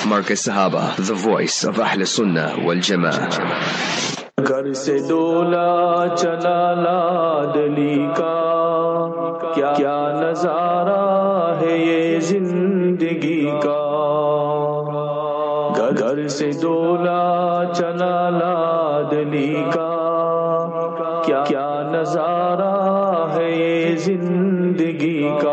Marcus Sahaba, the voice of Ahl Sunnah wal Jama'ah. घर से डोला चला लाडली का क्या नजारा है ये जिंदगी का घर से डोला चला लाडली का क्या नजारा है ये जिंदगी का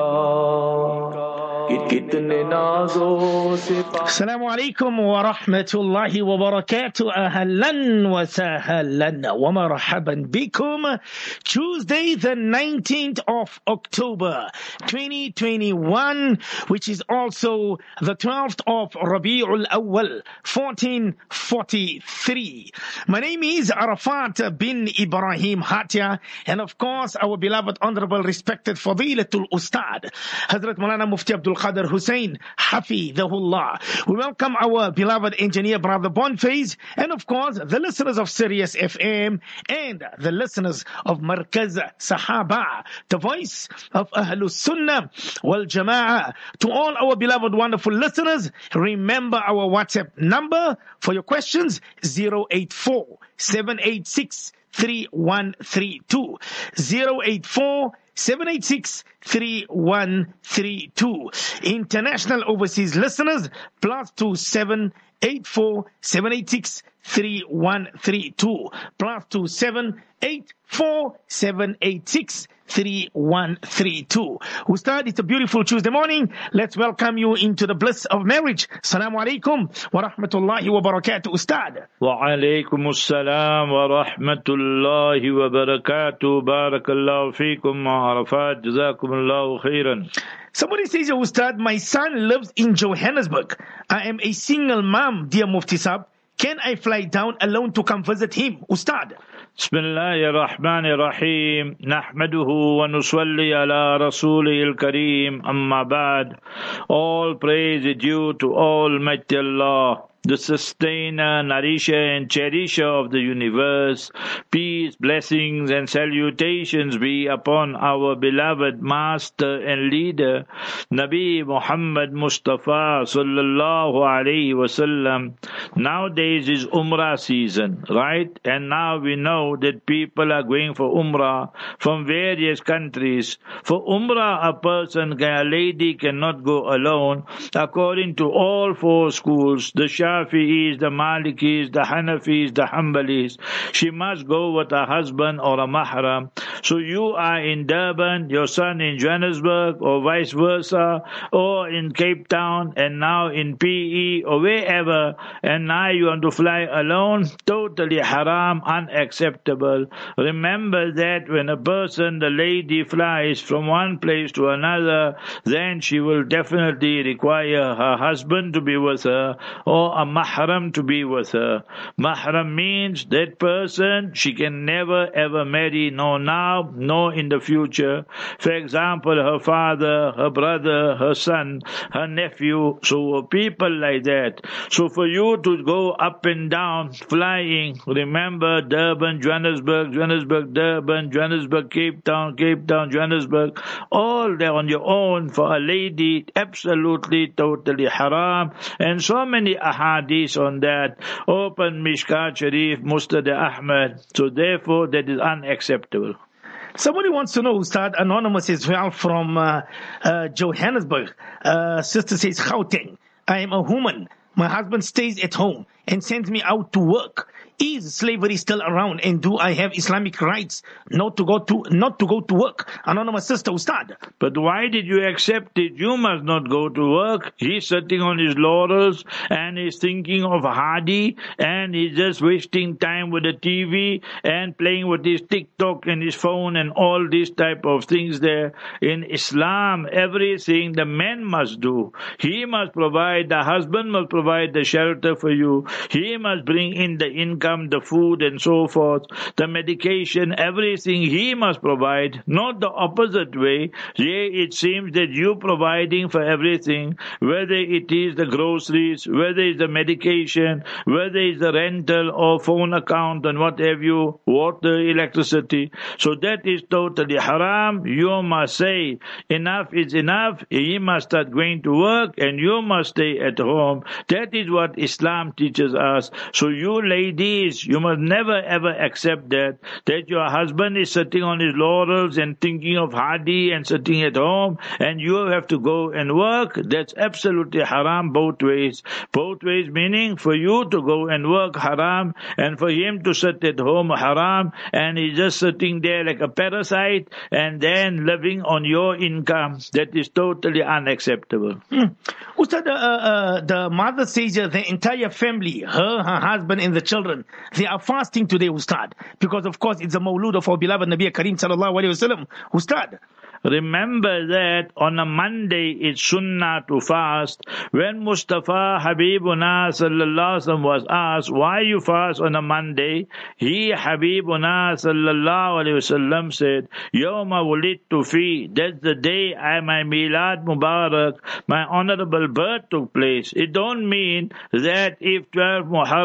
कितने नाज़ों से Assalamu alaikum wa rahmatullahi wa barakatuh. Ahlan wa sahlan wa marhaban bikum. Tuesday, the 19th of October, 2021, which is also the 12th of Rabi'ul Awwal, 1443. My name is Arafat bin Ibrahim Hatia, and of course, our beloved, honorable, respected Fadilatul Ustad, Hazrat Maulana Mufti Abdul Qadir Hussein, Hafidhahullah. We welcome our beloved engineer brother Boniface, and of course the listeners of Sirius FM and the listeners of Markaz Sahaba, the voice of Ahlus Sunnah wal Jama'ah. To all our beloved wonderful listeners, remember our WhatsApp number for your questions: 084-786-3132. 084-786-3132. International overseas listeners, +27 84-786-3132. +27 84-786-3132. Ustad, it's a beautiful Tuesday morning. Let's welcome you into the bliss of marriage. Assalamu alaikum wa rahmatullahi wa barakatuh, Ustad. Wa alaikum assalam wa rahmatullahi wa barakatuh. Barakallahu feekum wa arafat. Jazakumullahu khairan. Somebody says, Ustad, my son lives in Johannesburg. I am a single mom, dear Mufti Sahib. Can I fly down alone to come visit him, Ustad? Bismillahir Rahmanir Rahim. Nahmaduhu wa nusalli ala Rasulihil Kareem. Amma ba'd. All praise is due to Almighty Allah, the sustainer, nourisher and cherisher of the universe. Peace, blessings and salutations be upon our beloved master and leader, Nabi Muhammad Mustafa sallallahu alayhi wasallam. Nowadays is Umrah season, right? And now we know that people are going for Umrah from various countries. For Umrah, a lady cannot go alone. According to all four schools, the Shafi'is, the Malikis, the Hanafis, the Hanbalis, she must go with a husband or a mahram. So you are in Durban, your son in Johannesburg, or vice versa, or in Cape Town, and now in PE, or wherever, and now you want to fly alone. Totally haram, unacceptable. Remember that when a person, the lady, flies from one place to another, then she will definitely require her husband to be with her, or a mahram to be with her. Mahram means that person she can never ever marry, no now, no in the future. For example, her father, her brother, her son, her nephew, so people like that. So for you to go up and down, flying, remember Durban, Johannesburg, Johannesburg, Durban, Johannesburg, Cape Town, Johannesburg, all there on your own for a lady, absolutely, totally haram. And so many ahadith on that. Open Mishkat Sharif, Mustad Ahmad. So therefore, that is unacceptable. Somebody wants to know, Ustad, anonymous as well from Johannesburg. Sister says, Gauteng, I am a woman. My husband stays at home and sends me out to work. Is slavery still around, and do I have Islamic rights not to go to work? Anonymous sister, Ustad. But why did you accept it? You must not go to work. He's sitting on his laurels and he's thinking of Hadi, and he's just wasting time with the TV and playing with his TikTok and his phone and all these type of things there. In Islam, everything the man must do. He must provide, the husband must provide the shelter for you. He must bring in the income, the food and so forth, the medication, everything he must provide, not the opposite way. Yeah, it seems that you providing for everything, whether it is the groceries, whether it's the medication, whether it's the rental or phone account and what have you, water, electricity. So that is totally haram. You must say, enough is enough. He must start going to work and you must stay at home. That is what Islam teaches us. So you ladies, you must never ever accept that your husband is sitting on his laurels and thinking of Hadi and sitting at home and you have to go and work. That's absolutely haram both ways. Both ways meaning for you to go and work haram and for him to sit at home haram, and he's just sitting there like a parasite and then living on your income. That is totally unacceptable. Ustad, the mother says the entire family, her husband and the children, they are fasting today, Ustad, because of course it's a mawlud of our beloved Nabi Kareem sallallahu alaihi wasallam. Ustad, remember that on a Monday it's sunnah to fast. When Mustafa Habibuna sallallahu alaihi wasallam was asked, why you fast on a Monday? He, Habibuna sallallahu alaihi wasallam, said, Yawma wulidtu fi, that's the day my Milad Mubarak, my honorable birth took place. It don't mean that if 12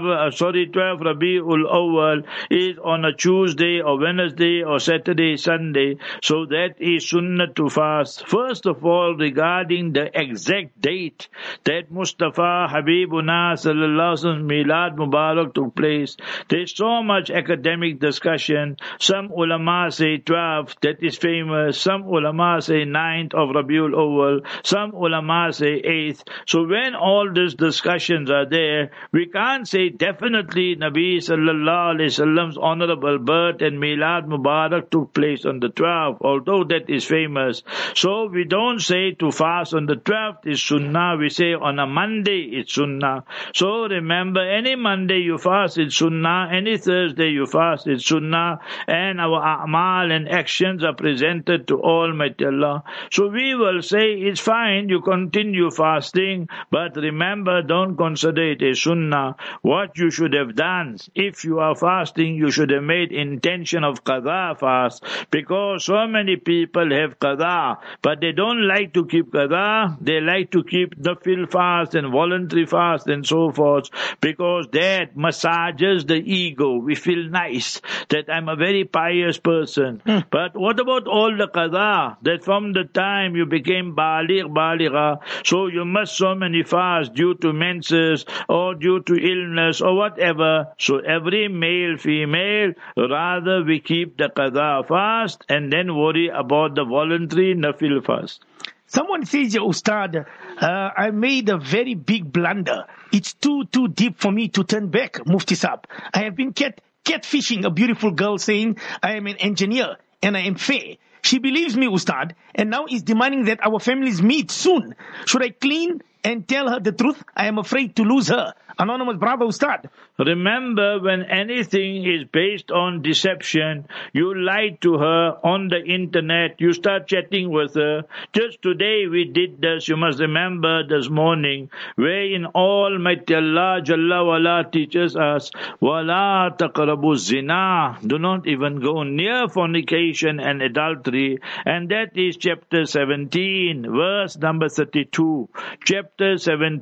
Rabiul Awwal is on a Tuesday or Wednesday or Saturday, Sunday, so that is sunnah to fast. First of all, regarding the exact date that Mustafa Habibuna sallallahu alaihi wasallam Milad Mubarak took place, there's so much academic discussion. Some ulama say 12, that is famous. Some ulama say 9th of Rabiul Awwal. Some ulama say 8th. So when all these discussions are there, we can't say definitely Nabi sallallahu alaihi wasallam's honorable birth and Milad Mubarak took place on the 12th, although that is famous. So we don't say to fast on the 12th is sunnah, we say on a Monday it's sunnah. So remember, any Monday you fast it's sunnah, any Thursday you fast it's sunnah, and our a'mal and actions are presented to Almighty Allah. So we will say it's fine, you continue fasting, but remember, don't consider it a sunnah. What you should have done, if you are fasting, you should have made intention of qadha fast, because so many people have qadha, but they don't like to keep qadha, they like to keep the nafil fast and voluntary fast and so forth, because that massages the ego. We feel nice that I'm a very pious person. But what about all the qadha, that from the time you became baligha, so you must so many fasts due to menses or due to illness or whatever. So every male, female, rather we keep the qadha fast and then worry about the voluntary nafil fast. Someone says, Ustad, I made a very big blunder. It's too deep for me to turn back, Mufti Saab. I have been catfishing a beautiful girl saying I am an engineer and I am fair. She believes me, Ustad, and now is demanding that our families meet soon. Should I clean and tell her the truth? I am afraid to lose her. Anonymous brother, Ustad. Remember, when anything is based on deception, you lie to her on the internet, you start chatting with her. Just today we did this, you must remember this morning, wherein Almighty Allah Jalla wala teaches us, wala taqrabu zina, do not even go near fornication and adultery, and that is chapter 17, verse number 32. Chapter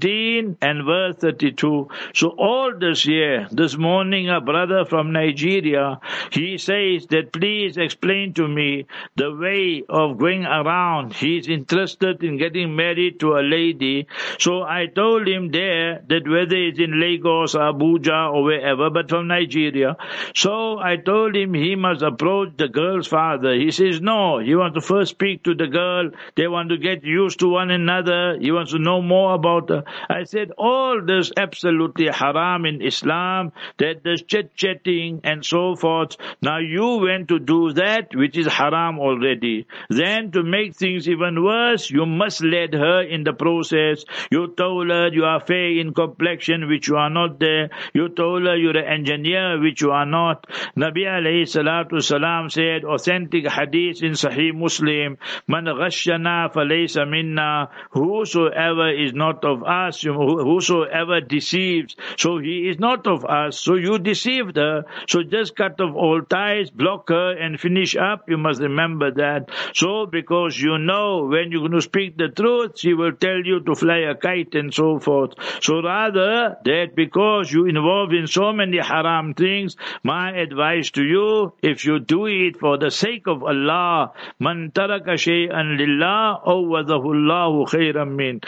17 and verse 32. So all this year, this morning, a brother from Nigeria, he says that please explain to me the way of going around. He's interested in getting married to a lady. So I told him there that whether it's in Lagos, Abuja or wherever, but from Nigeria. So I told him he must approach the girl's father. He says no, he wants to first speak to the girl. They want to get used to one another. He wants to know more about her. I said all this absolutely haram in Islam, that there's chatting and so forth. Now you went to do that which is haram already. Then to make things even worse, you misled her in the process. You told her you are fair in complexion, which you are not there. You told her you're an engineer, which you are not. Nabi alayhi salatu salam said, authentic hadith in Sahih Muslim, man ghashana falaysa minna, whosoever is not of us, whosoever deceives, so he is not of us. So you deceived her. So just cut off all ties, block her and finish up. You must remember that. So because you know when you're going to speak the truth, she will tell you to fly a kite and so forth. So rather that because you involved in so many haram things, my advice to you, if you do it for the sake of Allah, man taraka shay'an lillah awwadahu Allahu khayran min.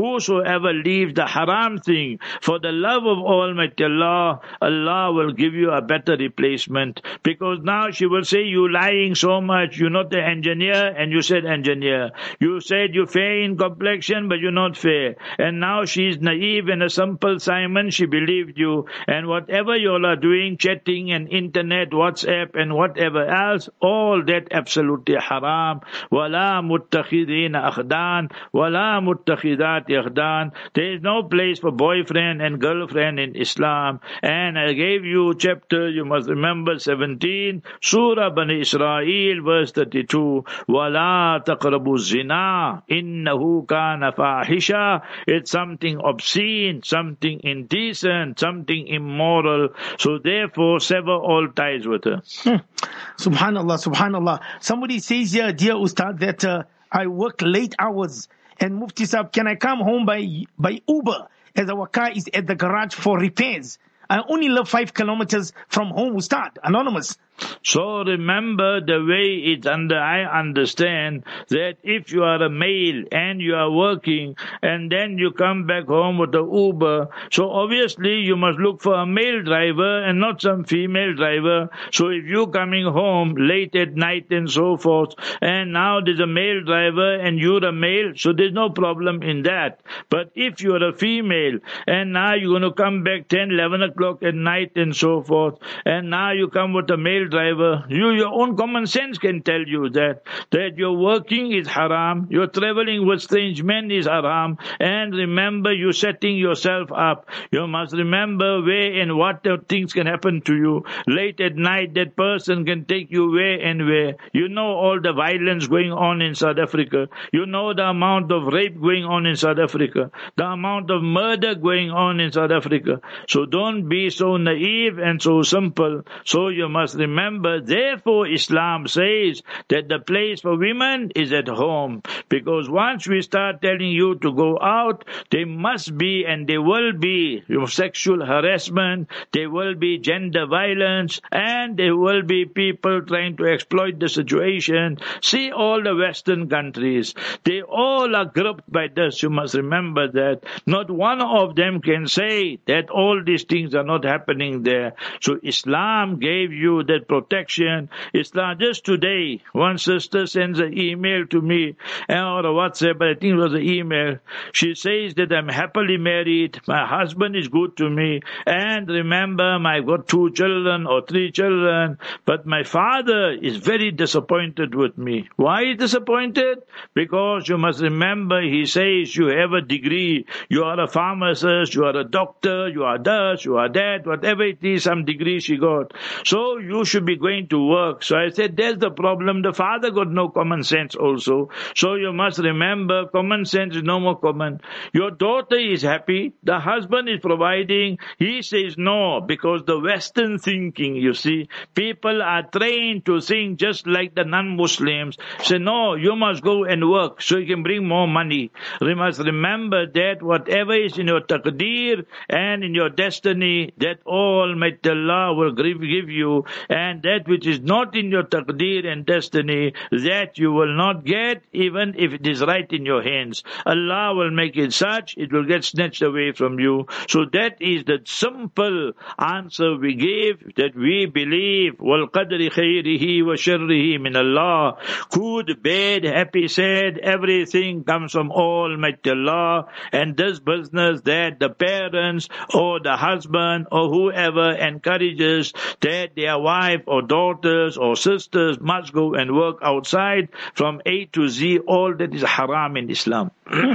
whosoever leaves the haram thing for the love of Almighty Allah, Allah will give you a better replacement. Because now she will say, you lying so much, you're not the engineer, and you said engineer. You said you're fair in complexion, but you're not fair. And now she's naive and a simple Simon, she believed you. And whatever you all are doing, chatting and internet, WhatsApp and whatever else, all that absolutely haram. Wala muttakhidina akhdan, wala muttakhidati akhdan. There is no place for boyfriend and girlfriend in Islam. And I gave you chapter, you must remember, 17, Surah Bani Israel, verse 32. Wala taqrabu zina, innahu kana fahisha. It's something obscene, something indecent, something immoral. So therefore, sever all ties with her. Subhanallah, subhanallah. Somebody says here, dear Ustad, that I work late hours. And Mufti Sahib, can I come home by Uber, as our car is at the garage for repairs? I only live 5 kilometers from home, Ustad. Anonymous. So remember the way it's I understand that if you are a male and you are working and then you come back home with the Uber, so obviously you must look for a male driver and not some female driver. So if you're coming home late at night and so forth, and now there's a male driver and you're a male, so there's no problem in that. But if you're a female and now you're going to come back 10, 11 o'clock at night and so forth, and now you come with a male driver, your own common sense can tell you that your working is haram, your traveling with strange men is haram, and remember you're setting yourself up. You must remember where and what things can happen to you. Late at night, that person can take you where and where. You know all the violence going on in South Africa. You know the amount of rape going on in South Africa, the amount of murder going on in South Africa. So don't be so naive and so simple. So you must remember, therefore Islam says that the place for women is at home. Because once we start telling you to go out, there must be and there will be sexual harassment, there will be gender violence, and there will be people trying to exploit the situation. See all the Western countries, they all are gripped by this. You must remember that. Not one of them can say that all these things are not happening there. So Islam gave you that protection. Islam, just today, one sister sends an email to me or a WhatsApp, but I think it was an email. She says that I'm happily married, my husband is good to me, and remember, I've got 2 children or 3 children, but my father is very disappointed with me. Why is disappointed? Because you must remember, he says you have a degree, you are a pharmacist, you are a doctor, you are this, you are that, whatever it is, some degree she got. So you should be going to work. So I said, there's the problem. The father got no common sense also. So you must remember, common sense is no more common. Your daughter is happy. The husband is providing. He says no, because the Western thinking, you see, people are trained to think just like the non-Muslims. Say, no, you must go and work so you can bring more money. You must remember that whatever is in your taqdeer and in your destiny, that Almighty Allah will give you, and that which is not in your taqdeer and destiny, that you will not get, even if it is right in your hands. Allah will make it such, it will get snatched away from you. So that is the simple answer we give, that we believe, وَالْقَدْرِ خَيْرِهِ وَشَرِّهِ مِنَ اللَّهِ. Good, bad, happy, sad, everything comes from Almighty Allah. And this business that the parents or the husband or whoever encourages that their wife or daughters or sisters must go and work outside from A to Z, all that is haram in Islam.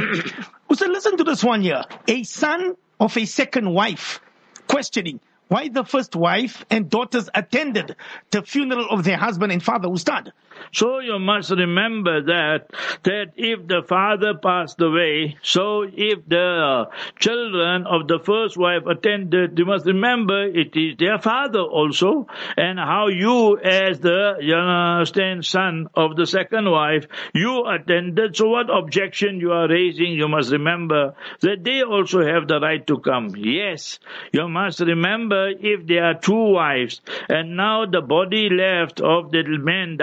So listen to this one here. A son of a second wife questioning why the first wife and daughters attended the funeral of their husband and father, Ustad. So you must remember that if the father passed away, so if the children of the first wife attended, you must remember it is their father also, and how you as the son of the second wife, you attended. So what objection you are raising, you must remember that they also have the right to come. Yes, you must remember if there are 2 wives, and now the body left of the man, the husband,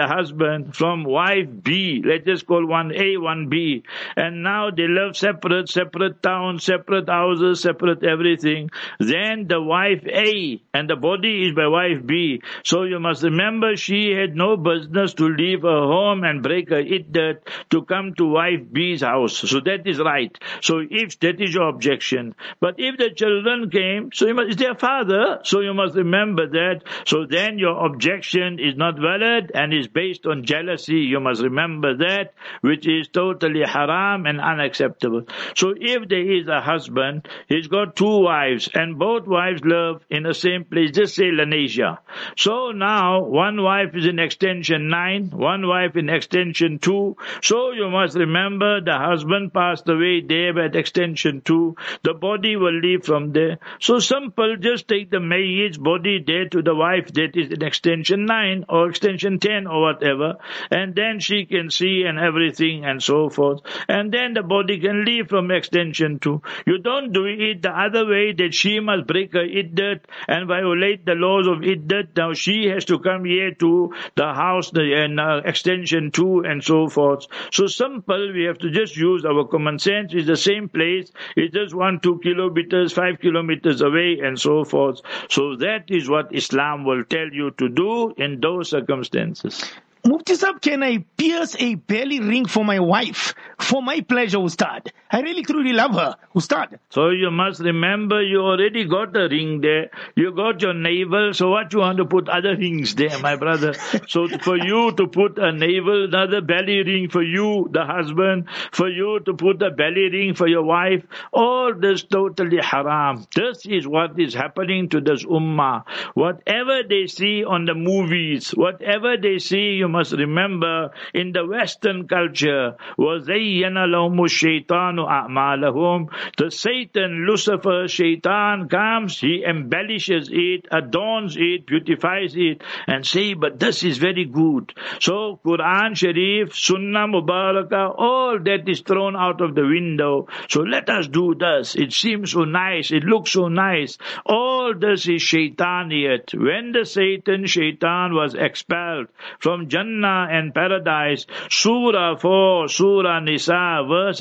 husband from wife B, let's just call one A, one B, and now they live separate towns, separate houses, separate everything, then the wife A and the body is by wife B. So you must remember she had no business to leave her home and break her iddat to come to wife B's house. So that is right. So if that is your objection. But if the children came, so it's their father, so you must remember that. So then your objection is not valid and is based on jealousy. You must remember that, which is totally haram and unacceptable. So if there is a husband, he's got two wives and both wives live in the same place, just say Lanesia. So now one wife is in extension 9, one wife in extension 2. So you must remember the husband passed away there at extension 2. The body will leave from there. So simple, just take the mayyit's body there to the wife that is in extension 9 or extension 10 or whatever, and then she can see and everything and so forth. And then the body can leave from extension 2. You don't do it the other way, that she must break her iddat and violate the laws of iddat. Now she has to come here to the house and extension 2 and so forth. So simple, we have to just use our common sense. It's the same place, it's just 1-2 kilometers, 5 kilometers away and so forth. So that is what Islam will tell you to do in those circumstances. Mufti Sahib, can I pierce a belly ring for my wife for my pleasure, Ustad? I really truly love her, Ustad. So you must remember you already got a ring there. You got your navel, so what you want to put other rings there, my brother? So for you to put a navel, another belly ring for you, the husband, for you to put a belly ring for your wife, all this totally haram. This is what is happening to this ummah. Whatever they see on the movies, whatever they see, you must remember in the Western culture, وَزَيَّنَ لَهُمُ الشَّيْطَانُ أَعْمَالَهُم. The Satan, Lucifer, Shaitan comes, he embellishes it, adorns it, beautifies it, and say, but this is very good. So Quran Sharif, Sunnah Mubarakah, all that is thrown out of the window. So let us do this. It seems so nice, it looks so nice. All this is Shaitaniyat. When the Shaitan was expelled from Jannah and paradise, Surah 4, Surah Nisa, verse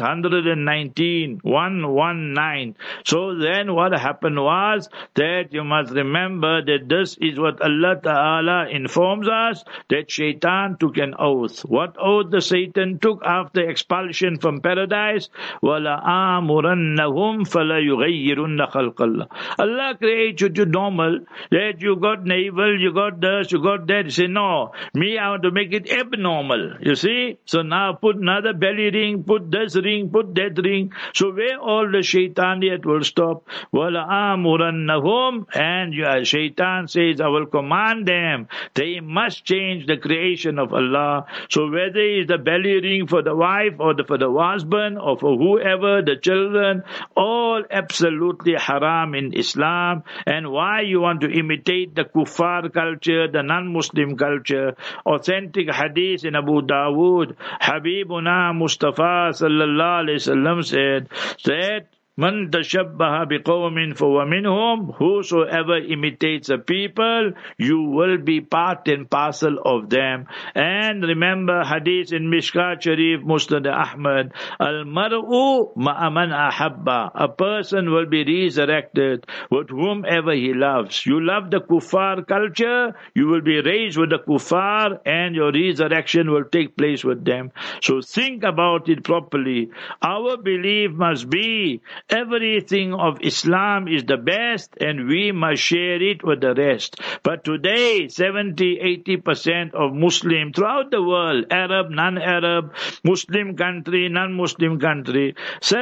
119, 119. So then what happened was that you must remember that this is what Allah Ta'ala informs us, that Shaitan took an oath. What oath the Satan took after expulsion from paradise? وَلَآمُرَنَّهُمْ فَلَيُغَيِّرُنَّ خَلْقَ اللَّهِ. Allah created you normal, that you got navel, you got this, you got that. You say, no, me, I want to make it abnormal. You see? So now put another belly ring, put this ring, put that ring. So where all the shaitaniyat will stop. وَلَآمُرَنَّهُمْ. And Shaitan says, I will command them. They must change the creation of Allah. So whether it's the belly ring for the wife or for the husband or for whoever, the children, all absolutely haram in Islam. And why you want to imitate the kuffar culture, the non-Muslim culture? Authentic hadith in Abu Dawood, Habibuna Mustafa sallallahu alayhi wasallam said that Man tashabbaha biqawmin fahuwa minhum. Whosoever imitates a people, you will be part and parcel of them. And remember hadith in Mishkat Sharif, Musnad Ahmad, Al-mar'u ma'aman ahabba. A person will be resurrected with whomever he loves. You love the kuffar culture, you will be raised with the kuffar, and your resurrection will take place with them. So think about it properly. Our belief must be everything of Islam is the best and we must share it with the rest. But today, 70-80% of Muslims throughout the world, Arab, non-Arab, Muslim country, non-Muslim country,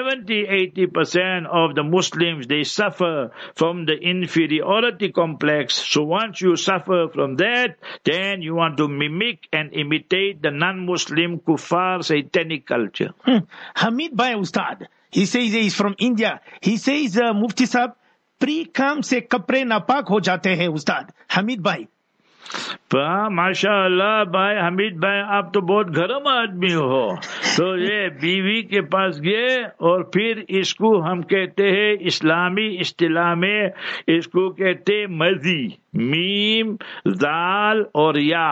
70-80% of the Muslims, they suffer from the inferiority complex. So once you suffer from that, then you want to mimic and imitate the non-Muslim kuffar satanic culture. Hamid Bhai Ustad, he says he's from India. He says, Mufti Sahib, pre-काम से कपड़े नापाक हो जाते हैं उस्ताद. Hamid Bhai. माशाअल्लाह भाई हमीद भाई, आप तो बहुत गर्म आदमी हो. तो ये बीवी के पास गए और फिर इसको हम कहते हैं इस्लामी इस्तिलाह में इसको कहते मजी, मीम दाल और या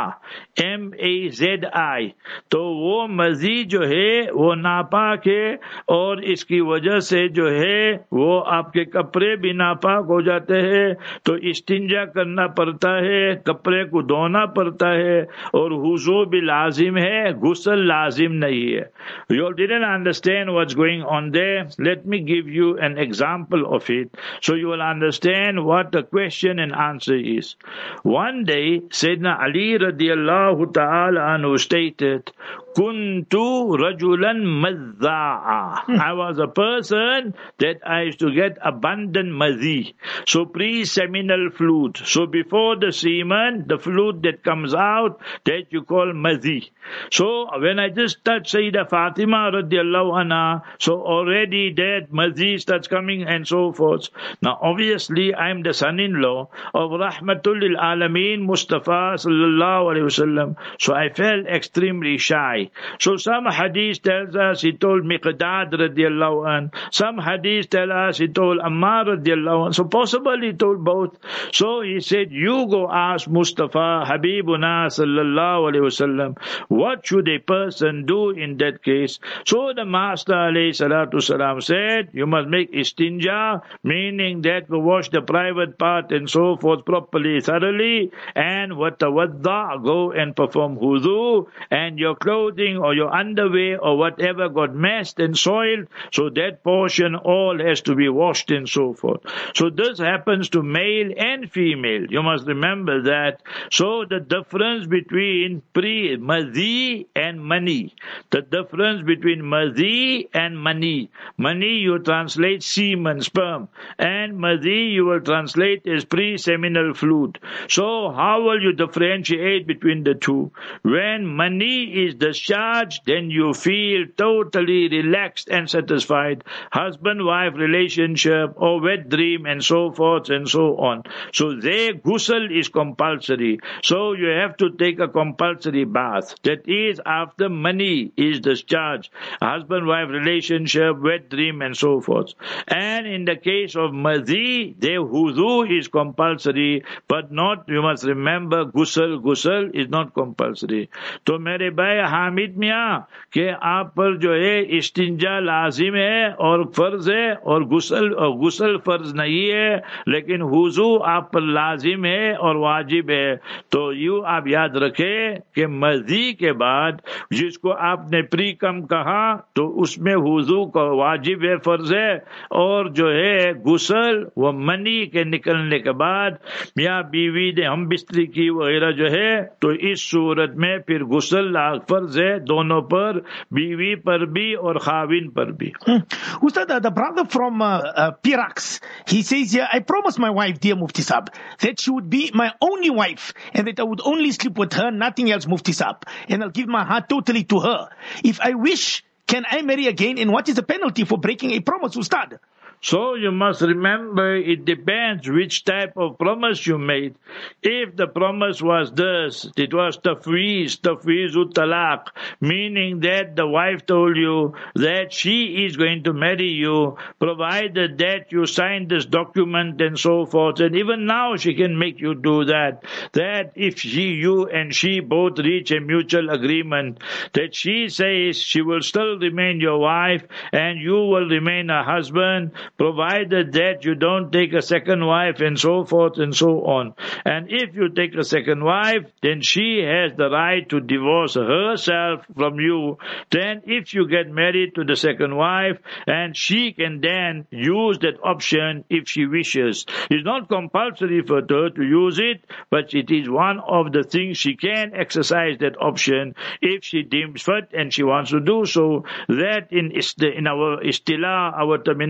MAZI। तो वो मजी जो है वो नापाक है और इसकी वजह से जो है वो आपके कपड़े भी नापाक हो जाते हैं, तो इस्तिंजा करना पड़ता है, कपड़े को धोना पड़ता है और हुजू भी लाजिम है, गुस्ल लाजिम नहीं है। You didn't understand what's going on there. Let me give you an example of it so you will understand what the question and answer is. One day, Sayyidina Ali radiallahu ta'ala anhu stated, Kuntu rajulan mazza'a. I was a person that I used to get abundant mazi. So pre-seminal fluid. So before the semen, the fluid that comes out, that you call mazi. So when I just touch Sayyidah Fatima radiallahu anha, so already that mazi starts coming and so forth. Now obviously I am the son-in-law of Rahmatul lil Alameen Mustafa sallallahu alayhi wasallam. So I felt extremely shy. So some hadith tells us he told Miqdad radiallahu an. Some hadith tell us he told Ammar radiallahu an. So possibly he told both. So he said, you go ask Mustafa Habibuna sallallahu alayhi wasallam, what should a person do in that case? So the Master alayhi salatu salam said, you must make istinja, meaning that we wash the private part and so forth properly, thoroughly, and watawadda, go and perform wudu, and your clothing or your underwear or whatever got messed and soiled, so that portion all has to be washed and so forth. So this happens to male and female. You must remember that. So the difference between mazi and mani, the difference between mazi and mani. Mani you translate semen, sperm, and mazi you will translate as pre-seminal fluid. So how will you differentiate between the two? When mani is discharged, then you feel totally relaxed and satisfied. Husband-wife relationship or wet dream and so forth and so on. So their ghusl is compulsory. So you have to take a compulsory bath. That is after mani is discharged. Husband-wife relationship, wet dream and so forth. And in the case of mazi, their wudu is compulsory, but not, you must remember, ghusl is not compulsory. तो मेरे भाई हामिद मियाँ कि आप पर जो है इस्तिंजा लाजिम है और फर्ज है और गुस्ल फर्ज नहीं है, लेकिन हुजू आप पर लाजिम है और वाजिब है। तो यूँ आप याद रखें कि मजी के बाद जिसको आपने प्रीकम कहा तो उसमें हुजू का वाजिब है, फर्ज है, और जो है गुस्ल वो मनी के निकलने के बाद मियाँ बीवी ने हम बिस्तरी की वगैरह जो है, तो इस सूरत में फिर गुस्ल फर्ज है दोनों पर, बीवी पर भी और खाविन पर भी। Ustad, the brother from Pirax, he says here, I promised my wife, dear Mufti Saab, that she would be my only wife and that I would only sleep with her, nothing else, Mufti Saab, and I'll give my heart totally to her. If I wish, can I marry again, and what is the penalty for breaking a promise, Ustad? So you must remember, it depends which type of promise you made. If the promise was this, it was tafweezut talaq, meaning that the wife told you that she is going to marry you, provided that you sign this document and so forth, and even now she can make you do that. That if you and she both reach a mutual agreement, that she says she will still remain your wife and you will remain her husband, provided that you don't take a second wife and so forth and so on. And if you take a second wife, then she has the right to divorce herself from you. Then if you get married to the second wife, and she can then use that option if she wishes. It's not compulsory for her to use it, but it is one of the things she can exercise that option if she deems fit and she wants to do so. That in our istilah, our terminology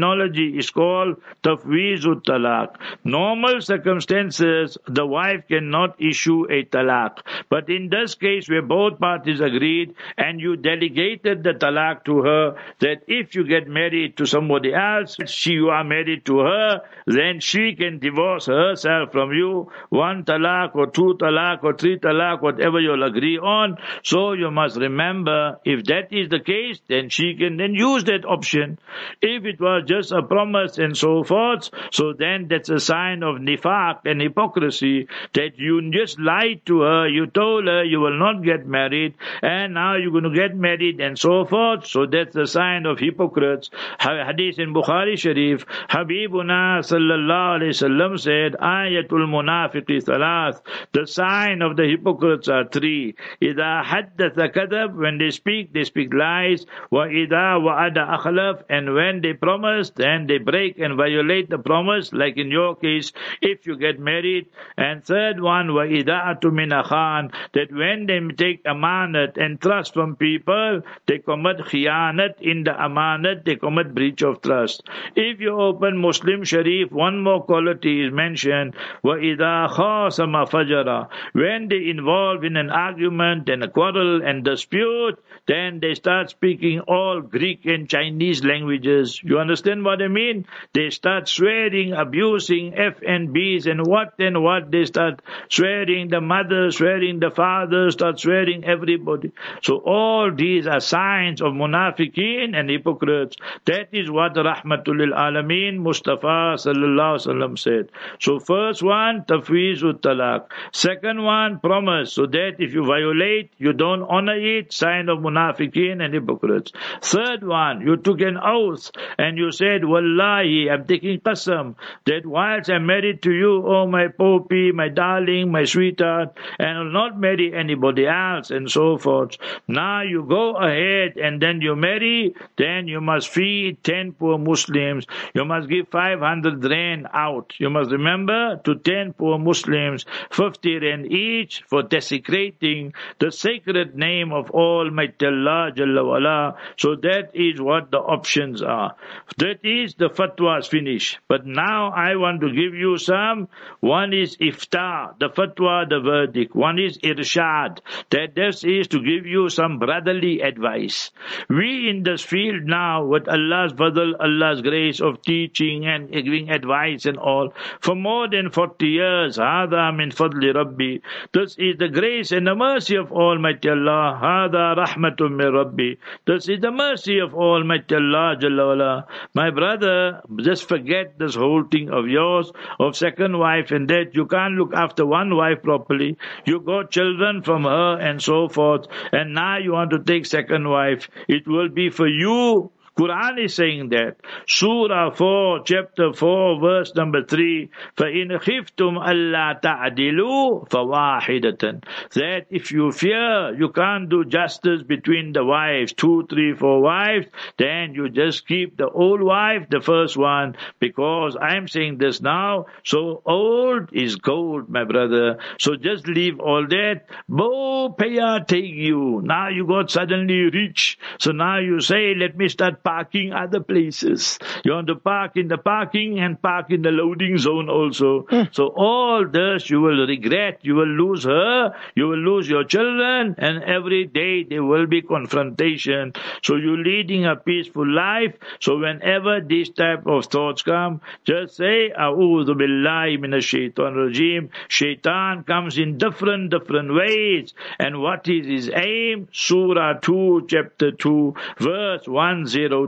Shafi is called tafweezut talaq. Normal circumstances, the wife cannot issue a talaq. But in this case where both parties agreed and you delegated the talaq to her, that if you get married to somebody else, you are married to her, then she can divorce herself from you, 1 talaq or 2 talaq or 3 talaq, whatever you'll agree on. So you must remember, if that is the case, then she can then use that option. If it was just a promise and so forth, so then that's a sign of nifaq and hypocrisy, that you just lied to her, you told her you will not get married, and now you're going to get married and so forth. So that's a sign of hypocrites. Hadith in Bukhari Sharif, Habibuna sallallahu alayhi wasallam said, Ayatul munafiqi thalath. The sign of the hypocrites are 3. Idha haddatha kadab, when they speak lies. Wa idha wa'ada akhlaf, and when they promise, then they break and violate the promise, like in your case, if you get married. And third one, wa ida'atu min akhan, that when they take amanat and trust from people, they commit khiyanat in the amanat, they commit breach of trust. If you open Muslim Sharif, one more quality is mentioned, wa idha khasama fajara, when they involve in an argument and a quarrel and dispute, then they start speaking all Greek and Chinese languages. You understand what I mean? They start swearing, abusing F and B's and what, they start swearing the mother, swearing the father, start swearing everybody. So all these are signs of munafiqeen and hypocrites. That is what Rahmatul lil Alameen Mustafa sallallahu alaihi wasallam said. So first one, tafweezut talaq. Second one, promise. So that if you violate, you don't honor it, sign of munafiqeen and hypocrites. Third one, you took an oath and you said, Wallahi, I'm taking qasam, that whilst I'm married to you, oh my poppy, my darling, my sweetheart, and I'll not marry anybody else, and so forth. Now you go ahead and then you marry, then you must feed 10 poor Muslims. You must give 500 rand out. You must remember, to 10 poor Muslims, 50 rand each for desecrating the sacred name of Almighty Allah Jalla wa'ala. So that is what the options are. That is the fatwas finished. But now I want to give you some. One is iftar, the fatwa, the verdict. One is irshad. That this is to give you some brotherly advice. We in this field now, with Allah's fadl, Allah's grace of teaching and giving advice and all, for more than 40 years, hada min fadli Rabbi. This is the grace and the mercy of Almighty Allah. Hada rahmatun min Rabbi. This is the mercy of Almighty Allah Jalla wa'ala. My brother, just forget this whole thing of yours, of second wife and that. You can't look after one wife properly. You got children from her and so forth. And now you want to take second wife. It will be for you. Quran is saying that. Surah 4, chapter 4, verse number 3. فَإِنْ خِفْتُمْ أَلَّا تَعْدِلُوا فَوَاحِدَةً. That if you fear you can't do justice between the wives, 2, 3, 4 wives, then you just keep the old wife, the first one, because I'm saying this now. So old is gold, my brother. So just leave all that. Bo paya take you. Now you got suddenly rich. So now you say, let me start parking other places. You want to park in the parking and park in the loading zone also. So all this you will regret. You will lose her. You will lose your children. And every day there will be confrontation. So you're leading a peaceful life. So whenever these type of thoughts come, just say, A'udhu billahi minash shaitan rajim. Shaitan comes in different ways. And what is his aim? Surah 2, chapter 2, verse 102.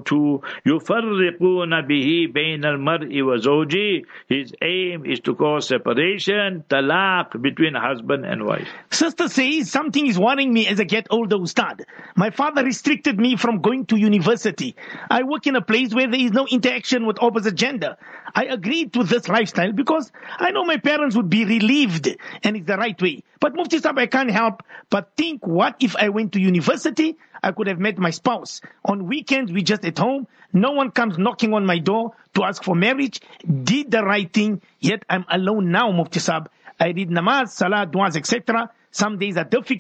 يُفَرِّقُونَ بِهِ بَيْنَ الْمَرْءِ وَزَوْجِهِ. His aim is to cause separation, talaq, between husband and wife. Sister says, something is worrying me as I get older, Ustad. My father restricted me from going to university. I work in a place where there is no interaction with opposite gender. I agreed to this lifestyle because I know my parents would be relieved and it's the right way. But Mufti Sahib, I can't help but think, what if I went to university? I could have met my spouse. On weekends, we just at home. No one comes knocking on my door to ask for marriage. Did the right thing, yet I'm alone now, Mufti Sahib. I read namaz, salah, du'as, etc. Some days are difficult.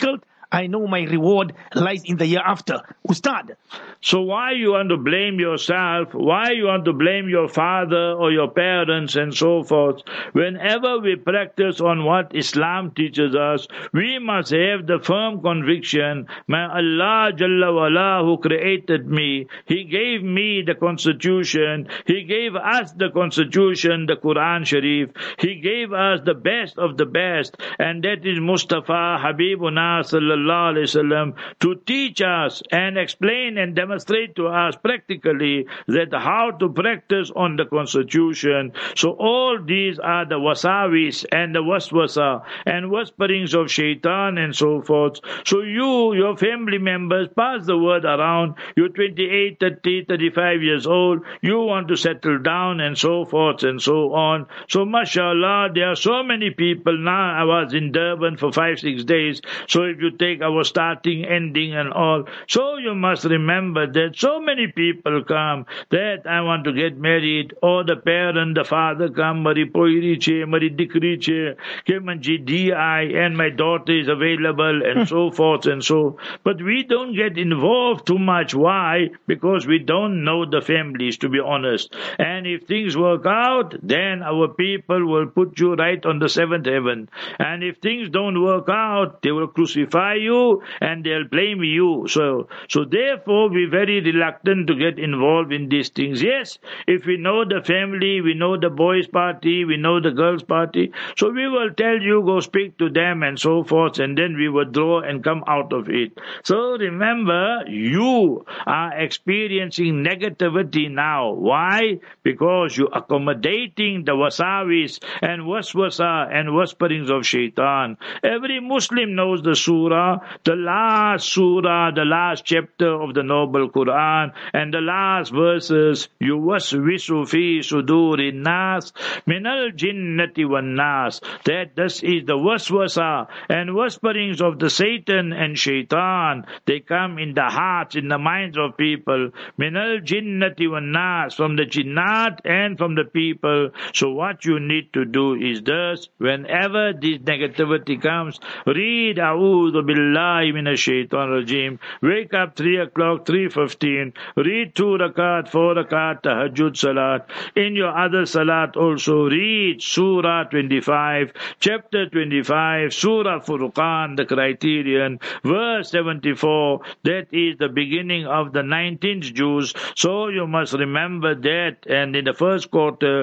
I know my reward lies in the year after. Ustad. So why you want to blame yourself? Why you want to blame your father or your parents and so forth? Whenever we practice on what Islam teaches us, we must have the firm conviction, my Allah Jalla wala, who created me, He gave me the constitution, He gave us the constitution, the Quran Sharif, He gave us the best of the best, and that is Mustafa Habibuna sallallahu alaihi wasallam, to teach us and explain and demonstrate to us practically that how to practice on the constitution. So all these are the wasawis and the waswasa and whisperings of shaitan and so forth. So you, your family members, pass the word around. You're 28, 30, 35 years old. You want to settle down and so forth and so on. So mashallah, there are so many people now. I was in Durban for 5-6 days. So if you take our starting, ending and all. So you must remember that so many people come that I want to get married, or the parent, the father come, mari poiri che, mari dikri che, ke manji DI and my daughter is available and so forth and so. But we don't get involved too much. Why? Because we don't know the families, to be honest. And if things work out, then our people will put you right on the 7th heaven. And if things don't work out, they will crucify you and they'll blame you. So therefore, we're very reluctant to get involved in these things. Yes, if we know the family, we know the boys' party, we know the girls' party, so we will tell you, go speak to them and so forth, and then we withdraw and come out of it. So remember, you are experiencing negativity now. Why? Because you're accommodating the wasawis and waswasa and whisperings of shaitan. Every Muslim knows the surah, the last chapter of the noble Quran, and the last verses, yuwaswisu fi suduri nas minal jinnati wan nas. That this is the waswasa and whisperings of the Satan and shaitan. They come in the hearts, in the minds of people. Minal jinnati wan nas, from the jinnat and from the people. So what you need to do is this: whenever this negativity comes, read A'udhu Billahi Minash Shaitan Rajim. Wake up 3 o'clock, 3:15. Read 2 rakat, 4 rakat, tahajjud salat. In your other salat also read Surah 25, chapter 25, Surah Furqan, the criterion, verse 74. That is the beginning of the 19th juz. So you must remember that. And in the first quarter,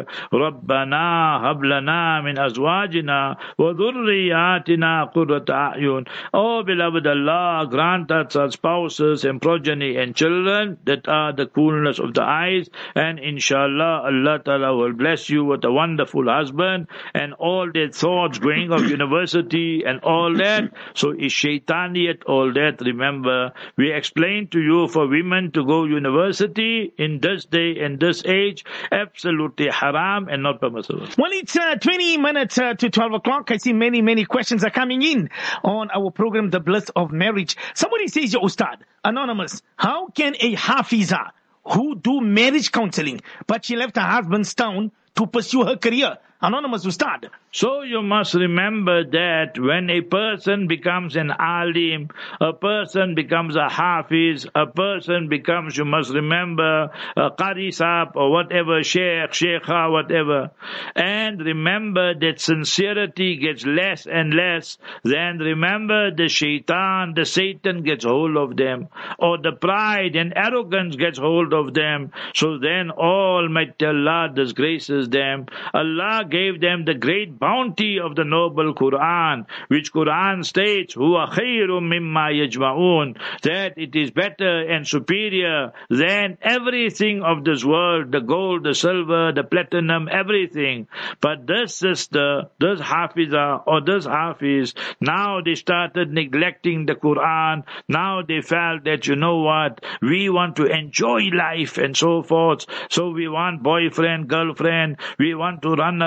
Rabbana hablana min azwajina wa dhurriyatina qurrata a'yun. Oh beloved Allah, grant us our spouses and progeny and children that are the coolness of the eyes, and inshallah Allah Ta'ala will bless you with a wonderful husband, and all their thoughts going of university and all that. So is shaitaniyat all that? Remember, we explained to you for women to go university in this day and this age, absolutely haram and not permissible. Well, it's 20 minutes to 12 o'clock. I see many questions are coming in on our program, The Bliss of Marriage. Somebody says, your Ustad, anonymous, how can a hafiza who do marriage counseling, but she left her husband's town to pursue her career? Anonymous Ustad. So you must remember that when a person becomes an alim, a person becomes a hafiz, a person becomes, you must remember, a qari sahab or whatever, sheikha, whatever. And remember that sincerity gets less and less. Then remember the shaitan, the Satan gets hold of them. Or the pride and arrogance gets hold of them. So then Almighty Allah disgraces them. Allah gave them the great bounty of the noble Quran, which Quran states, Huwa khairum mimma yajma'un, that it is better and superior than everything of this world, the gold, the silver, the platinum, everything. But this sister, this hafiza or this hafiz, now they started neglecting the Quran. Now they felt that, you know what, we want to enjoy life and so forth. So we want boyfriend, girlfriend, we want to run around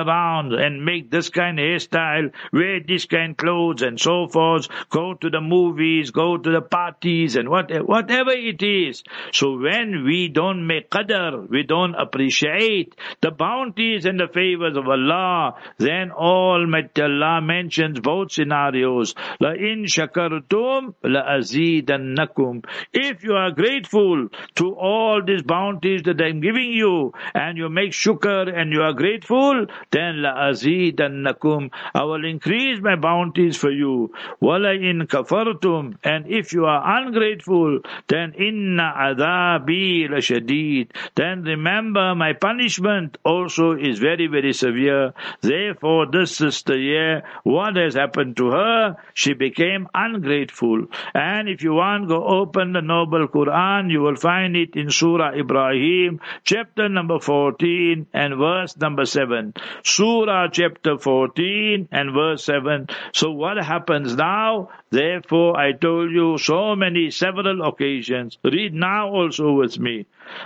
around and make this kind of hairstyle, wear this kind of clothes and so forth, go to the movies, go to the parties and whatever it is. So when we don't make qadr, we don't appreciate the bounties and the favors of Allah, then Almighty Allah mentions both scenarios. La in shakartum la azidannakum. If you are grateful to all these bounties that I'm giving you, and you make shukr and you are grateful, then la azidannakum, I will increase my bounties for you. Wala in kafartum, and if you are ungrateful, then inna adhabi la shadid, then remember my punishment also is very, very severe. Therefore, this sister here, what has happened to her? She became ungrateful. And if you want, go open the Noble Quran, you will find it in Surah Ibrahim, chapter number 14 and verse number 7. Surah chapter 14 and verse 7. So what happens now? Therefore, I told you several occasions. Read now also with me.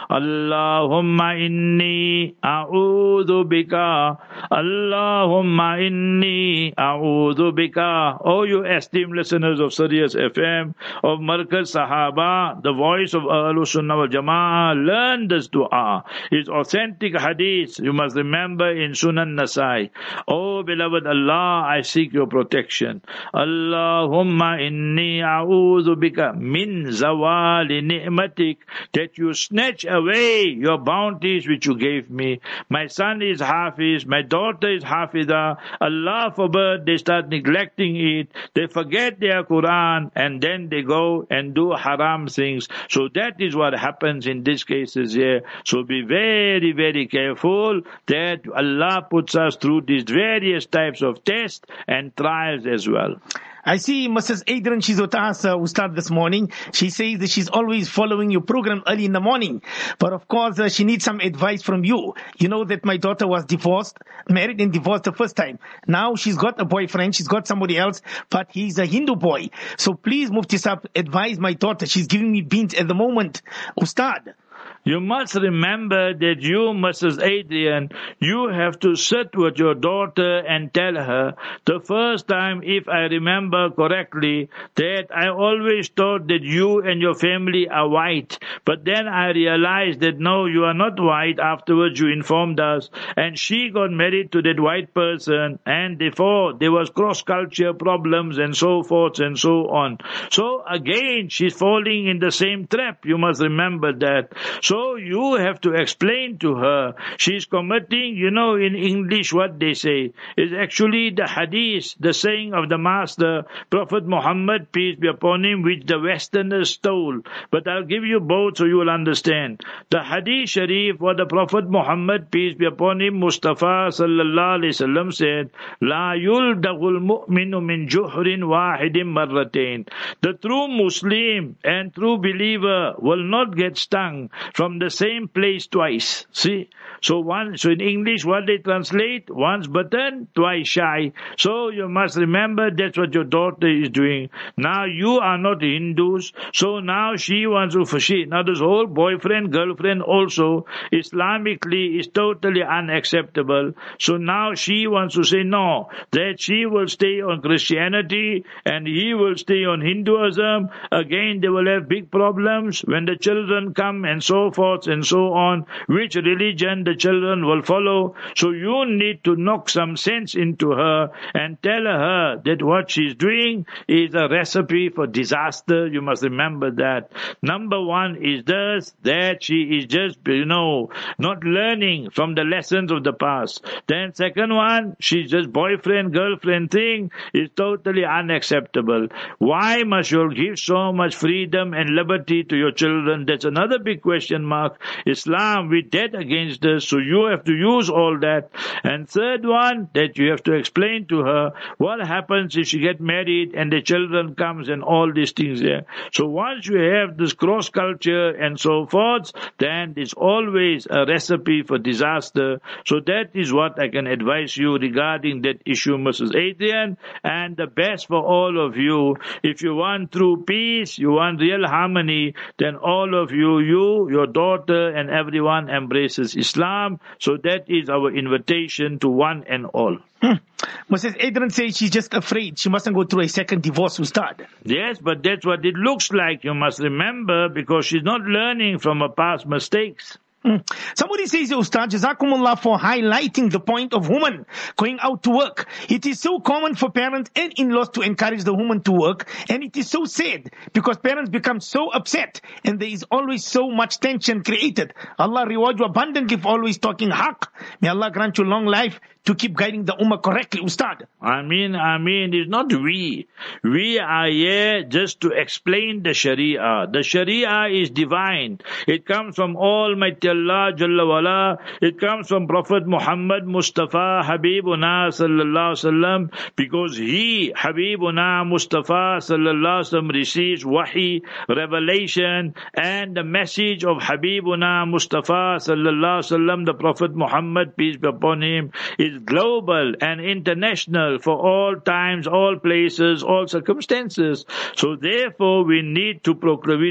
Allahumma inni a'udhu bika. Allahumma inni a'udhu bika. Oh, you esteemed listeners of Sirius FM, of Markaz Sahaba, the voice of Ahlus Sunnah wal Jama'ah, learn this dua. It's authentic hadith. You must remember in Sunan Nasai. Oh, beloved Allah, I seek your protection. Allahumma inni a'udhu bika min zawali ni'matik, that you snatch away your bounties which you gave me. My son is Hafiz, my daughter is Hafida. Allah forbid they start neglecting it, they forget their Quran, and then they go and do haram things. So that is what happens in these cases here. So be very, very careful that Allah puts us through these various types of tests and trials as well. I see Mrs. Adrian, she's with us, Ustad, this morning. She says that she's always following your program early in the morning. But of course, she needs some advice from you. You know that my daughter was married and divorced the first time. Now she's got a boyfriend, she's got somebody else, but he's a Hindu boy. So please, Mufti Sahib, advise my daughter. She's giving me beans at the moment. Ustad. You must remember that you, Mrs. Adrian, you have to sit with your daughter and tell her, the first time, if I remember correctly, that I always thought that you and your family are white. But then I realized that no, you are not white. Afterwards you informed us. And she got married to that white person. And therefore there was cross-culture problems and so forth and so on. So again, she's falling in the same trap. You must remember that. So you have to explain to her, she's committing, in English what they say is actually the hadith, the saying of the Master, Prophet Muhammad, peace be upon him, which the Westerners stole. But I'll give you both so you will understand. The hadith sharif, what the Prophet Muhammad, peace be upon him, Mustafa sallallahu alaihi wasallam said, La yuldagul mu'minu min juhrin wahidim marratain. The true Muslim and true believer will not get stung from the same place twice. See? So in English, what they translate, once bitten, twice shy. So you must remember that's what your daughter is doing. Now you are not Hindus, so now she wants to Now this whole boyfriend, girlfriend also, Islamically is totally unacceptable. So now she wants to say no, that she will stay on Christianity and he will stay on Hinduism. Again, they will have big problems when the children come and so forth and so on, which religion the children will follow. So you need to knock some sense into her and tell her that what she's doing is a recipe for disaster. You must remember that. Number one is this, that she is just, not learning from the lessons of the past. Then second one, she's just boyfriend, girlfriend thing is totally unacceptable. Why must you give so much freedom and liberty to your children? That's another big question mark. Islam, we're dead against this, so you have to use all that. And third one, that you have to explain to her what happens if she get married and the children comes and all these things there. So once you have this cross culture and so forth, then there's always a recipe for disaster. So that is what I can advise you regarding that issue, Mrs. Adrian. And the best for all of you, if you want true peace, you want real harmony, then all of you, your your daughter and everyone embraces Islam. So that is our invitation to one and all. Mrs. Adrian says she's just afraid she mustn't go through a second divorce, Ustad. Yes, but that's what it looks like. You must remember, because she's not learning from her past mistakes. Somebody says, Ustad, Jazakumullah for highlighting the point of women going out to work. It is so common for parents and in-laws to encourage the woman to work, and it is so sad because parents become so upset and there is always so much tension created. Allah reward you abundantly for always talking haqq. May Allah grant you long life to keep guiding the ummah correctly, Ustad. Ameen. It's not we. We are here just to explain the Sharia. The Sharia is divine. It comes from Almighty Allah Jalla wala. It comes from Prophet Muhammad Mustafa Habibuna Sallallahu Alaihi Wasallam, because he, Habibuna Mustafa Sallallahu Alaihi Wasallam, receives wahi, revelation, and the message of Habibuna Mustafa Sallallahu Alaihi Wasallam, the Prophet Muhammad, peace be upon him, is global and international for all times, all places, all circumstances. So therefore we need to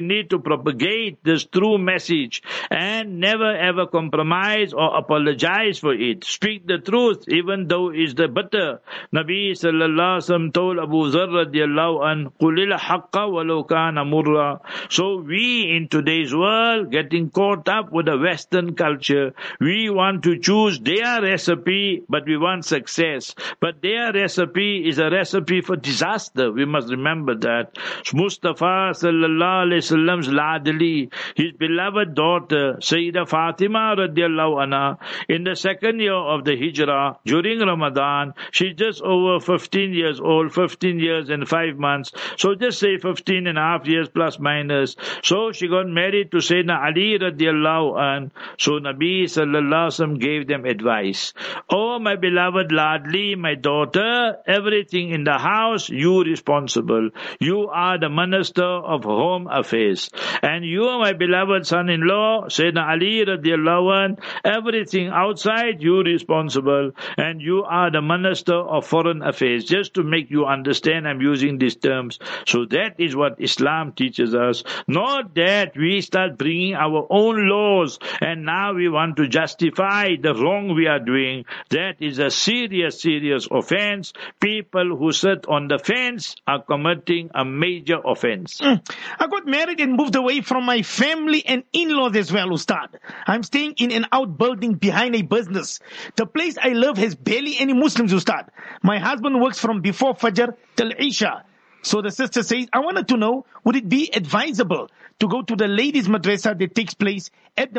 propagate this true message and never ever compromise or apologize for it. Speak the truth even though it's the bitter. Nabi sallallahu alaihi wasallam told Abu Dharr radiyallahu an, qulil haqqa walau kana murra. So we in today's world getting caught up with the Western culture, we want to choose their recipe, but we want success. But their recipe is a recipe for disaster. We must remember that. Mustafa sallallahu alaihi wasallam's ladli, his beloved daughter Sayyida Fatima radiallahu anha, in the second year of the Hijrah, during Ramadan, she's just over 15 years old, 15 years and 5 months. So just say 15 and a half years plus minus. So she got married to Sayyidina Ali radiallahu anhu. So Nabi sallallahu alaihi wasallam gave them advice. Oh, my beloved ladli, my daughter, everything in the house, you responsible. You are the minister of home affairs. And you, my beloved son-in-law, Sayyidina Ali radiallahu anh, everything outside, you responsible. And you are the minister of foreign affairs. Just to make you understand, I'm using these terms. So that is what Islam teaches us. Not that we start bringing our own laws and now we want to justify the wrong we are doing. That is a serious offense. People who sit on the fence are committing a major offense. I got married and moved away from my family and in-laws as well, Ustad. I'm staying in an outbuilding behind a business. The place I live has barely any Muslims, Ustad. My husband works from before Fajr till Isha. So the sister says, I wanted to know, would it be advisable to go to the ladies' madrasa that takes place at the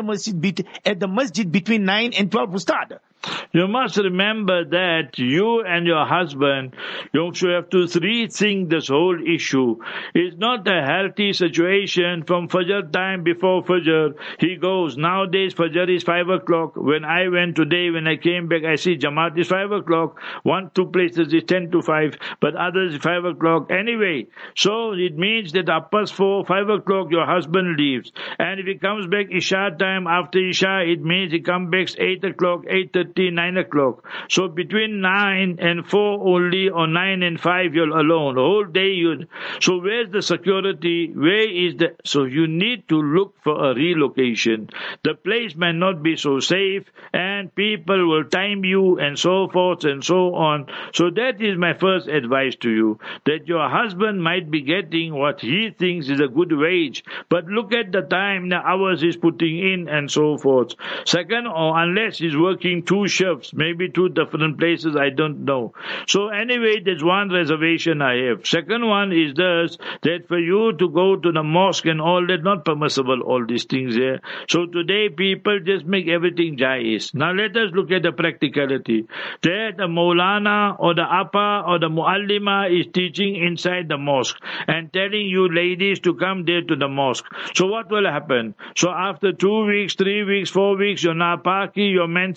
masjid between 9 and 12, Ustad? You must remember that you and your husband, you have to rethink this whole issue. It's not a healthy situation. From Fajr time, before Fajr, he goes. Nowadays, Fajr is 5 o'clock. When I went today, when I came back, I see Jamaat is 5 o'clock. 1-2 places is 10 to 5, but others is 5 o'clock. Anyway, so it means that up past 4, 5 o'clock, your husband leaves. And if he comes back Isha time, after Isha, it means he comes back 8 o'clock, 8:30, 9 o'clock. So between 9 and 4 only, or 9 and 5, you're alone. The whole day so where's the security? Where is the... So you need to look for a relocation. The place may not be so safe and people will time you and so forth and so on. So that is my first advice to you, that your husband might be getting what he thinks is a good wage, but look at the time, the hours he's putting in and so forth. Second, or unless he's working 2 shifts, maybe 2 different places, I don't know. So anyway, there's one reservation I have. Second one is this, that for you to go to the mosque and all that, not permissible, all these things here. So today people just make everything jais. Now let us look at the practicality. That the Maulana or the Appa or the Muallima is teaching inside the mosque and telling you ladies to come there to the mosque. So what will happen? So after 2 weeks, 3 weeks, 4 weeks, your napaki, your menses start.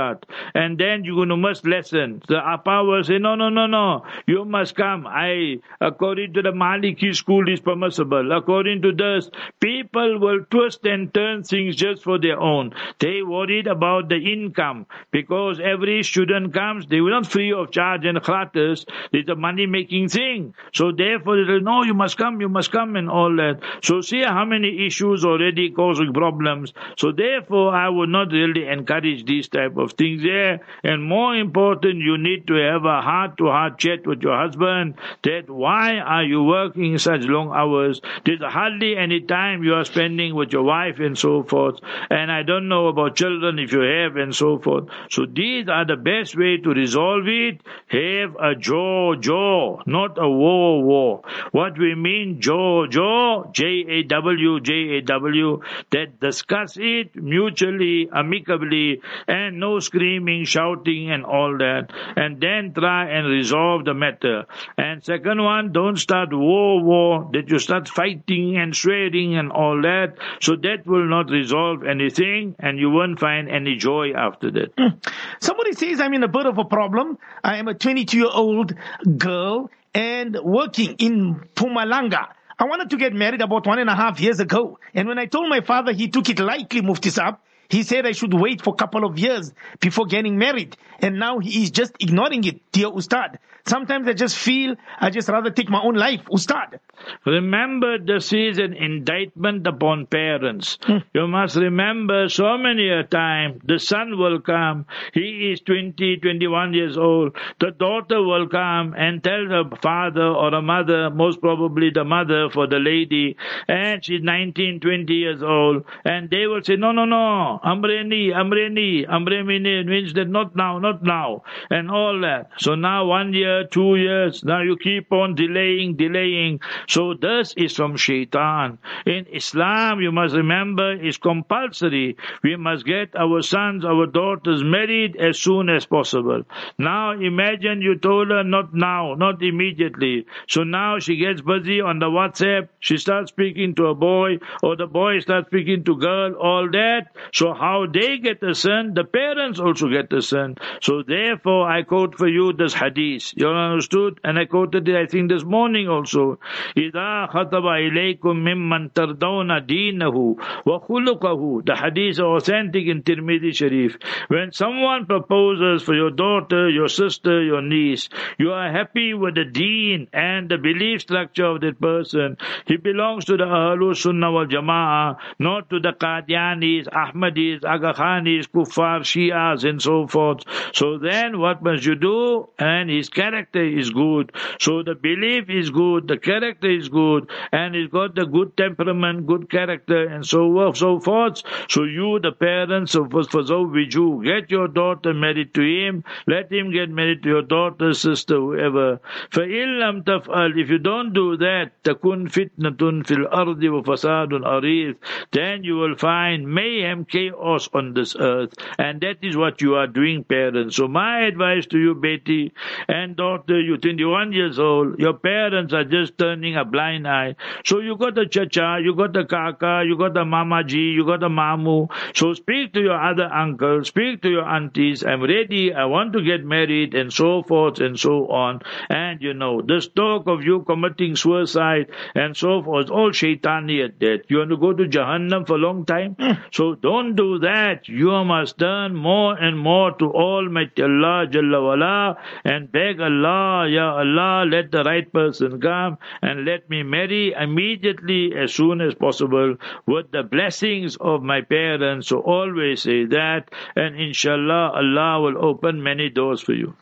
start. And then you must listen. The Appa will say, no, you must come. According to the Maliki school is permissible. According to this, people will twist and turn things just for their own. They worried about the income, because every student comes, they will not free of charge and gratis. It's a money-making thing. So therefore, they say, no, you must come, and all that. So see how many issues already causing problems. So therefore, I would not really encourage these type of things there. And more important, you need to have a heart-to-heart chat with your husband, that why are you working such long hours? There's hardly any time you are spending with your wife and so forth. And I don't know about children if you have and so forth. So these are the best way to resolve it. Have a jaw, not a war. What we mean, jaw, Jaw, that discuss it mutually, amicably, and no screaming, shouting and all that. And then try and resolve the matter. And second one, don't start war, that you start fighting and swearing and all that. So that will not resolve anything, and you won't find any joy after that. Somebody says, I'm in a bit of a problem. I am a 22-year-old girl and working in Mpumalanga. I wanted to get married about 1.5 years ago. And when I told my father, he took it lightly, Mufti Saab. He said I should wait for a couple of years before getting married. And now he is just ignoring it, dear Ustad. Sometimes I just feel I just rather take my own life, Ustad. Remember, this is an indictment upon parents. You must remember, so many a time, the son will come. He is 20, 21 years old. The daughter will come and tell her father or a mother, most probably the mother for the lady, and she's 19, 20 years old. And they will say, no, Amreni, means that not now, and all that. So now 1 year, 2 years, now you keep on delaying. So this is from Shaitan. In Islam, you must remember, it's compulsory. We must get our sons, our daughters married as soon as possible. Now imagine you told her not now, not immediately. So now she gets busy on the WhatsApp, she starts speaking to a boy, or the boy starts speaking to girl, all that. So how they get the son, the parents also get the son. So therefore, I quote for you this hadith. You understood? And I quoted it, I think, this morning also. إِذَا خَطَبَ إِلَيْكُم مِّمَّن تَرْضَوْنَ دِينَهُ وَخُلُقَهُ. The hadith is authentic in Tirmidhi Sharif. When someone proposes for your daughter, your sister, your niece, you are happy with the deen and the belief structure of that person. He belongs to the Ahlul Sunnah wal Jama'ah, not to the Qadianis, Ahmadis, Aga Khanis, Kuffar, Shias, and so forth. So then what must you do? And his character is good. So the belief is good, the character is good, and he's got the good temperament, good character, and so forth. So you, the parents of Fazawwiju, get your daughter married to him, let him get married to your daughter, sister, whoever. فَإِن لَمْ تَفْعَلْ, if you don't do that, تَكُنْ فِتْنَةٌ فِي الْأَرْضِ وَفَسَادٌ أَرِيضٌ, then you will find mayhem, chaos on this earth. And that is what you are doing, parents. So my advice to you, Betty and daughter, you're 21 years old, your parents are just turning a blind eye. So you got the chacha, you got the kaka, you got the mamaji, you got the mamu. So speak to your other uncles, speak to your aunties, I'm ready, I want to get married, and so forth and so on. And this talk of you committing suicide and so forth, all shaitaniyat that. You want to go to Jahannam for a long time? So don't do that. You must turn more and more to Almighty Allah Jalla wala and beg Allah, Ya Allah, let the right person come and let me marry immediately as soon as possible with the blessings of my parents. So always say that, and inshallah Allah will open many doors for you.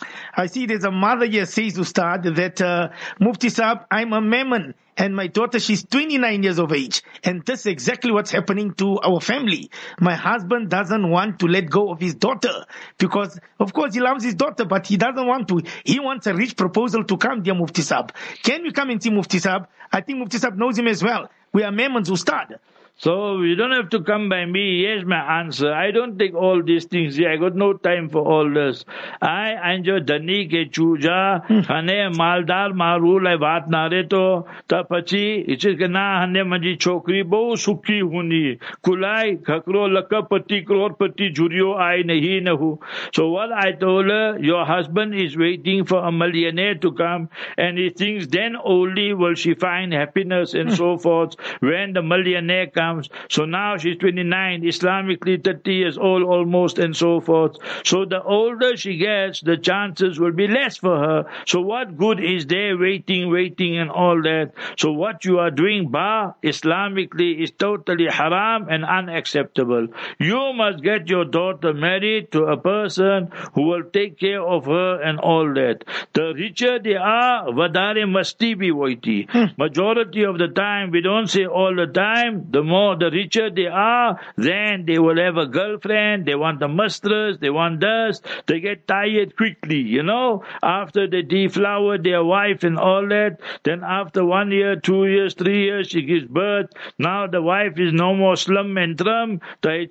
I see there's a mother here says, Ustad, that Mufti Saab, I'm a Memon, and my daughter, she's 29 years of age. And this is exactly what's happening to our family. My husband doesn't want to let go of his daughter because, of course, he loves his daughter, but he doesn't want to. He wants a rich proposal to come, dear Mufti Saab. Can we come and see Mufti Saab? I think Mufti Saab knows him as well. We are Memons, Ustad. So you don't have to come by me. Here's my answer. I don't take all these things here. I got no time for all this. I enjoy dhani ke chuja, hane maldar maru lai baat na re to, ta pachi, ichi ke na hane maji chokri bo sukhi huni. Kulai, khakro laka pati crore pati juriyo I nahi nahu. So what I told her, your husband is waiting for a millionaire to come, and he thinks then only will she find happiness and so forth when the millionaire comes. So now she's 29, Islamically 30 years old almost, and so forth. So the older she gets, the chances will be less for her. So what good is there waiting and all that? So what you are doing, Islamically is totally haram and unacceptable. You must get your daughter married to a person who will take care of her and all that. The richer they are, vadare masti bhi hoiti. Majority of the time, we don't say all the time, the richer they are, then they will have a girlfriend, they want the mistress, they want this, they get tired quickly, after they deflower their wife and all that, then after 1 year, 2 years, 3 years, she gives birth, now the wife is no more slum and trum, then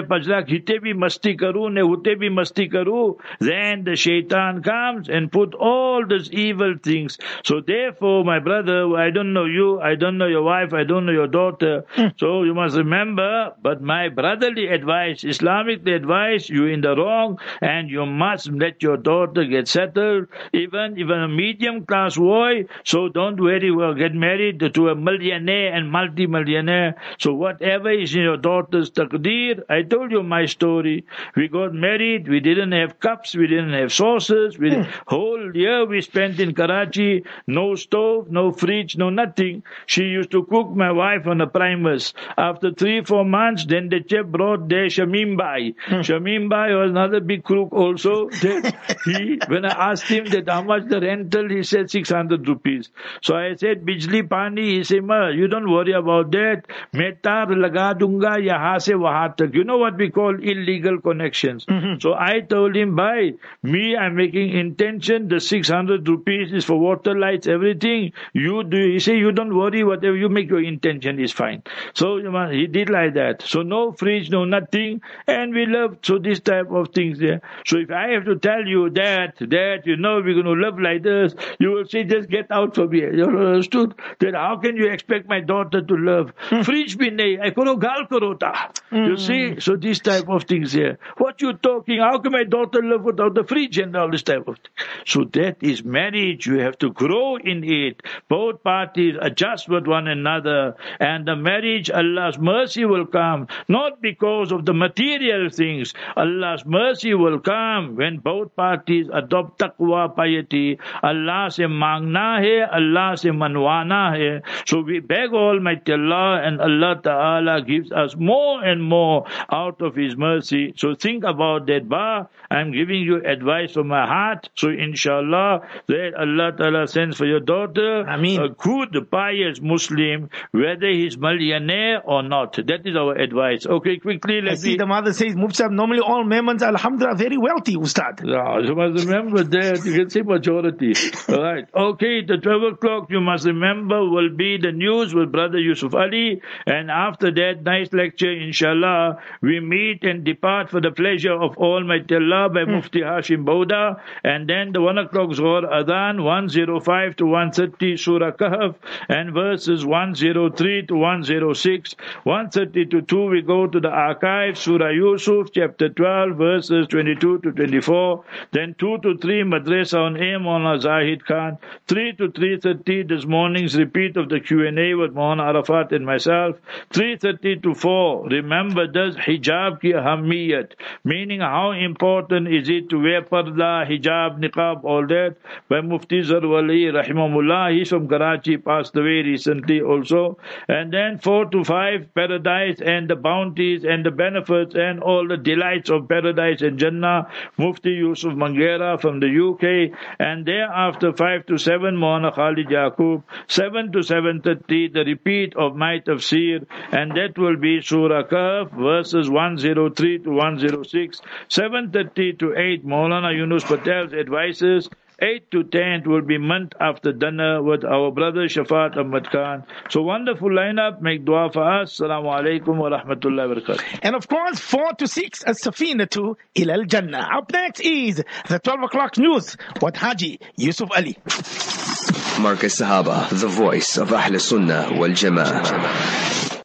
the shaitan comes and put all these evil things. So therefore, my brother, I don't know you, I don't know your wife, I don't know your daughter, so you must remember, but my brotherly advice, Islamic advice, you're in the wrong, and you must let your daughter get settled, even a medium class boy, so don't worry, we'll get married to a millionaire and multi-millionaire. So whatever is in your daughter's taqdeer, I told you my story. We got married, we didn't have cups, we didn't have saucers, whole year we spent in Karachi, no stove, no fridge, no nothing. She used to cook, my wife, on a primers. After 3-4 months, then the chef brought there Shamim Bai. Shamim Bai was another big crook also. When I asked him that how much the rental, he said 600 rupees. So I said, Bijli Pani, he said, Ma, you don't worry about that. Metar laga dunga yaha se wahan tak. You know what we call illegal connections. So I told him, Bhai, me, I'm making intention, the 600 rupees is for water, lights, everything. You do, he said, you don't worry, whatever you make your intention is fine. So he did like that. So no fridge, no nothing, and we love this type of things there. So if I have to tell you that we're going to live like this, you will say, just get out from here. You understood? That how can you expect my daughter to live? Fridge bhi nahi, I karo gal karo ta. You see? So this type of things here. What you talking? How can my daughter live without the fridge and all this type of thing? So that is marriage. You have to grow in it. Both parties adjust with one another, and the marriage, Allah's mercy will come, not because of the material things. Allah's mercy will come when both parties adopt taqwa, piety. Allah se mangna hai, Allah se manwana hai. So we beg Almighty Allah, and Allah Ta'ala gives us more and more out of His mercy. So think about that, I'm giving you advice from my heart. So inshallah, that Allah Ta'ala sends for your daughter a good, pious Muslim, whether he's millionaire or not. That is our advice. Okay, quickly, let's see. The mother says, Mufti, normally all Memons, alhamdulillah, are very wealthy, Ustad. Yeah, you must remember that. You can say majority. All right. Okay, the 12 o'clock, you must remember, will be the news with Brother Yusuf Ali. And after that, nice lecture, inshallah, we meet and depart for the pleasure of Almighty Allah by Mufti Hashim Bauda. And then the 1 o'clock Zohar Adhan, 105 to 130, Surah Kahf, and verses 103 to 106. 130 to 2, we go to the archive, Surah Yusuf, chapter 12, verses 22 to 24. Then 2 to 3, Madrasa on Maulana Zahid Khan. 3 to 3:30, this morning's repeat of the Q&A with Maulana Arafat and myself. 3:30 to 4, remember this hijab ki ahamiyat, meaning how important is it to wear parda, hijab, niqab, all that, by Mufti Zarwali, rahimahullah. He's from Karachi, passed away recently also. And then 4 to 5, paradise and the bounties and the benefits and all the delights of paradise and Jannah, Mufti Yusuf Mangera from the UK. And thereafter 5 to 7, Maulana Khalid Yaqub. 7 to 7:30, the repeat of my tafsir, and that will be Surah Kahf, verses 103 to 106. 7:30 to 8, Maulana Yunus Patel's advices. 8 to 10 will be Mant after dinner with our brother Shafat Ahmad Khan. So wonderful lineup. Make dua for us. Assalamu alaikum wa rahmatullahi wa barakatuh. And of course, 4 to 6, As-Safinatu ila al-Jannah. Up next is the 12 o'clock news with Haji Yusuf Ali. Marcus Sahaba, the voice of Ahl Sunnah wal Jama'ah.